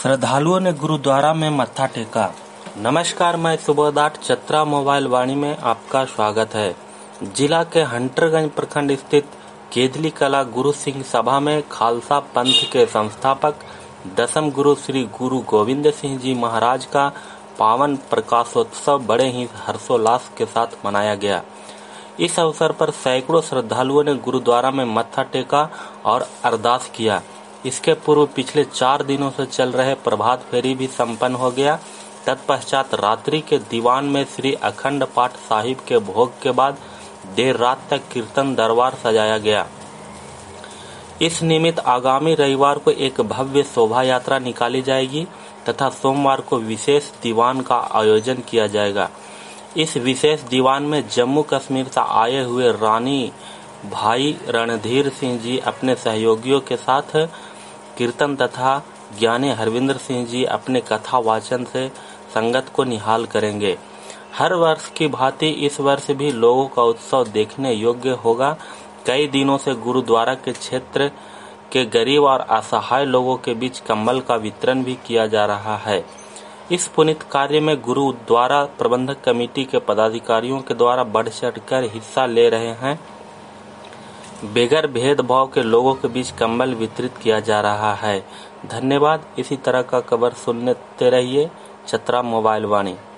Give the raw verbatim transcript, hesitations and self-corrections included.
श्रद्धालुओं ने गुरुद्वारा में मत्था टेका। नमस्कार, मैं सुबोधाट चतरा मोबाइल वाणी में आपका स्वागत है। जिला के हंटरगंज प्रखंड स्थित केदली कला गुरु सिंह सभा में खालसा पंथ के संस्थापक दसम गुरु श्री गुरु गोविंद सिंह जी महाराज का पावन प्रकाशोत्सव बड़े ही हर्षोल्लास के साथ मनाया गया। इस अवसर पर सैकड़ों श्रद्धालुओं ने गुरुद्वारा में मत्था टेका और अरदास किया। इसके पूर्व पिछले चार दिनों से चल रहे प्रभात फेरी भी संपन्न हो गया। तत्पश्चात रात्रि के दीवान में श्री अखंड पाठ साहिब के भोग के बाद देर रात तक कीर्तन दरबार सजाया गया। इस निमित्त आगामी रविवार को एक भव्य शोभा यात्रा निकाली जाएगी तथा सोमवार को विशेष दीवान का आयोजन किया जाएगा। इस विशेष दीवान में जम्मू कश्मीर से आए हुए रानी भाई रणधीर सिंह जी अपने सहयोगियों के साथ कीर्तन तथा ज्ञानी हरविंदर सिंह जी अपने कथा वाचन से संगत को निहाल करेंगे। हर वर्ष की भांति इस वर्ष भी लोगों का उत्सव देखने योग्य होगा। कई दिनों से गुरुद्वारा के क्षेत्र के गरीब और असहाय लोगों के बीच कंबल का वितरण भी किया जा रहा है। इस पुनीत कार्य में गुरुद्वारा प्रबंधक कमेटी के पदाधिकारियों के द्वारा बढ़ चढ़कर हिस्सा ले रहे हैं। बगैर भेदभाव के लोगों के बीच कंबल वितरित किया जा रहा है। धन्यवाद। इसी तरह का खबर सुनते रहिए चतरा मोबाइल वाणी।